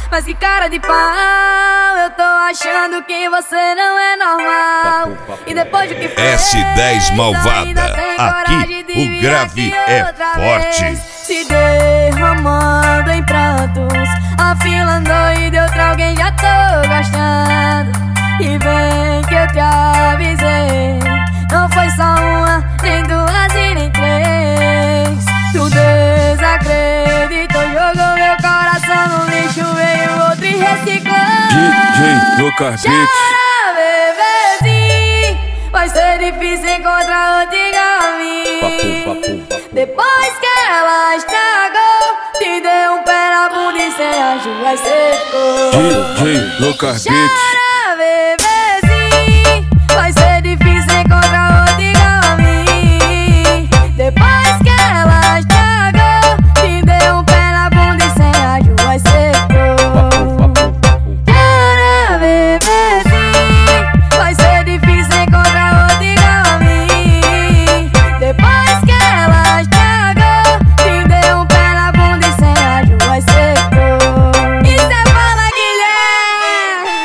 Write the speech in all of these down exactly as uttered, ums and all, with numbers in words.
Mas que cara de pau, eu tô achando que você não é normal. E depois do que fez, S dez Malvada, aqui o grave é forte. Se derramando em prantos, afilando e de outra alguém já tô gostando. E vem que eu te avisei, não foi só uma, nem duas e nem três. Tu desacreditou, jogou meu coração no lixo, veio outro e reciclou. D J Lucas Beat. Chora, bebezinho, vai ser difícil encontrar outro igual a mim. Depois que ela estragou, te deu um pé na bunda e sem a joelho secou. D J Lucas Beat. Chora, bebezinho, vai ser difícil encontrar outro igual a mim. Depois que ela estragou, te deu um pé na bunda e sem a joelho secou. Chora, bebezinho, vai ser difícil encontrar outro igual a mim. Depois que ela estragou, te deu um pé na bunda e sem a joelho secou. E cê fala, Guilherme.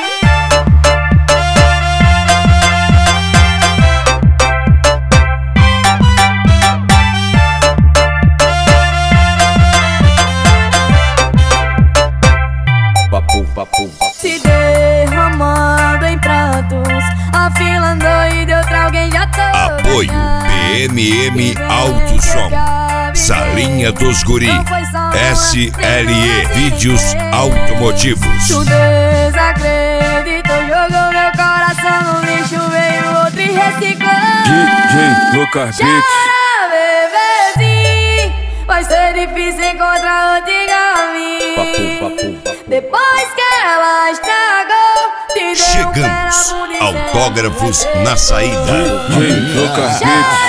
Papo, papo. Se derramando em prantos, afilando e de outra alguém já tô Apoio B M M Alto Som, Salinha dos Guri, S L E Vídeos Automotivos. Tu desacreditou, jogou meu coração no lixo, veio outro e reciclou. D J Lucas Beat. Chora, bebezinho, vai ser difícil encontrar outro igual a mim. Papo, papo. Depois que ela estragou, te deu um pé na Chegamos, bunda e sem a autógrafos joelho na saída. D J Lucas Beat.